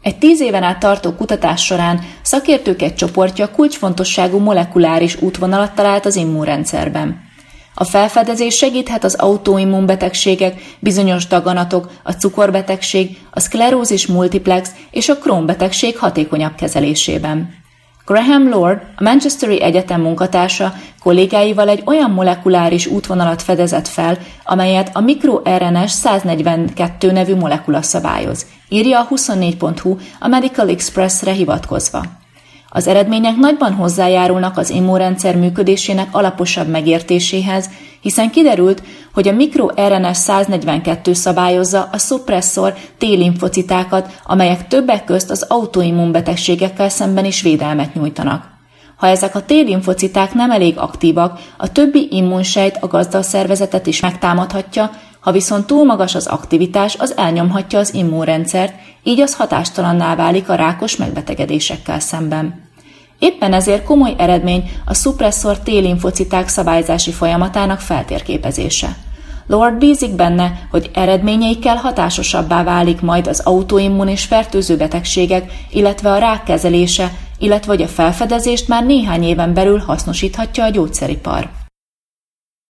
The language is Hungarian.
Egy 10 éven át tartó kutatás során szakértők egy csoportja kulcsfontosságú molekuláris útvonalat talált az immunrendszerben. A felfedezés segíthet az autoimmunbetegségek, bizonyos daganatok, a cukorbetegség, a szklerózis multiplex és a Crohn-betegség hatékonyabb kezelésében. Graham Lord, a Manchesteri Egyetem munkatársa kollégáival egy olyan molekuláris útvonalat fedezett fel, amelyet a mikroRNS 142 nevű molekula szabályoz, írja a 24.hu a Medical Expressre hivatkozva. Az eredmények nagyban hozzájárulnak az immunrendszer működésének alaposabb megértéséhez, hiszen kiderült, hogy a mikroRNS 142 szabályozza a szupresszor T-limfocitákat, amelyek többek közt az autoimmunbetegségekkel szemben is védelmet nyújtanak. Ha ezek a T-limfociták nem elég aktívak, a többi immunsejt a gazdaszervezetet is megtámadhatja, ha viszont túl magas az aktivitás, az elnyomhatja az immunrendszert, így az hatástalanná válik a rákos megbetegedésekkel szemben. Éppen ezért komoly eredmény a szupresszor T-limfociták szabályzási folyamatának feltérképezése. Lord bízik benne, hogy eredményeikkel hatásosabbá válik majd az autoimmun és fertőző betegségek, illetve a rák kezelése, illetve hogy a felfedezést már néhány éven belül hasznosíthatja a gyógyszeripar.